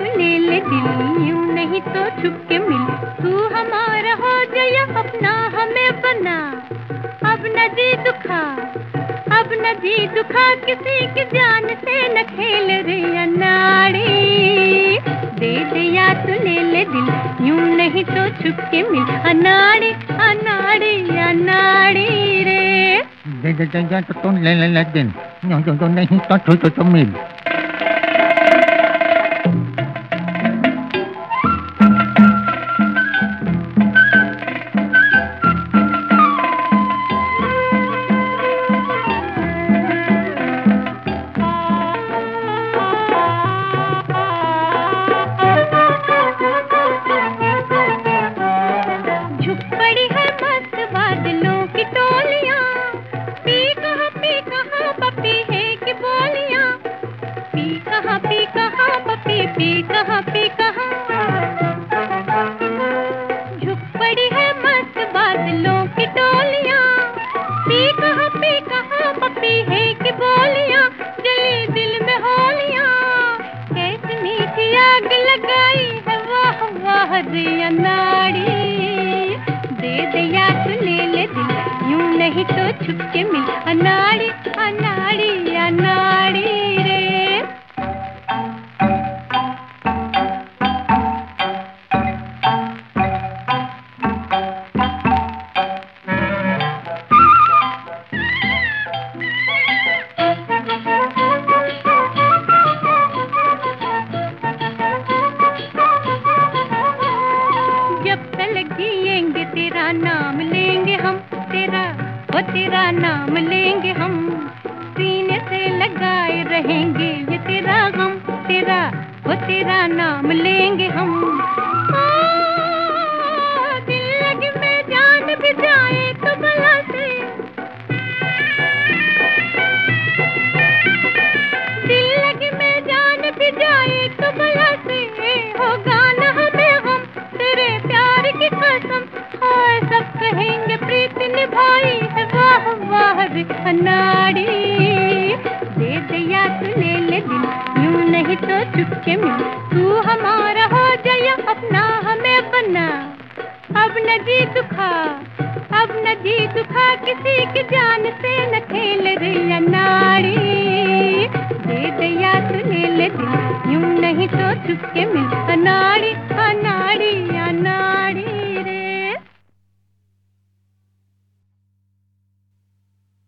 तू ले ले दिल, यूं नहीं तो छुप के मिल। तू हमारा हो जाया अपना हमें बना, अब न जी दुखा, अब न जी दुखा, किसी की जान से न खेल रे अनाड़ी। दे दे या तू ले ले दिल, यूं नहीं तो छुप के मिल। अनाड़ी अनाड़ी अनाड़ी रे। दे दे दे तो ले ले ले दिल, यूं तो नहीं तो छुप के मिल। पी कहाँ झुक पड़ी है मस्त बादलों की टोलियां। पी कहाँ पपी है कि बोलियां, जली दिल में होलियां। कैसी मीठी आग लगाई है वाह वाह रे अनाड़ी। दे दे या तू ले ले दिल, यूं नहीं तो छुप के मिल। अनाड़ी अनाड़ी अनाड़ी रे। जिएंगे तेरा नाम लेंगे हम, तेरा नाम लेंगे हम। सीने से लगाए रहेंगे ये तेरा गम, तेरा नाम लेंगे हम। दिल लगे में जान भी जाए तो भला से, दिल लगे में जान भी जाए तो भला से। होगा ना हमें हम तेरे प्यार की कसम, हाय सब कहेंगे प्रीत निभाई है वाह वाह रे अनाड़ी। दे दे या तू ले ले दिल, यूं नहीं तो चुप के मिल। तू हमारा हो जाया अपना हमें बना, अब न जी दुखा, अब न जी दुखा, किसी की जान से न खेल रे अनाड़ी। दे दे या तू ले ले दिल, यूं नहीं तो चुप के मिल। अनाड़ी अनाड़ी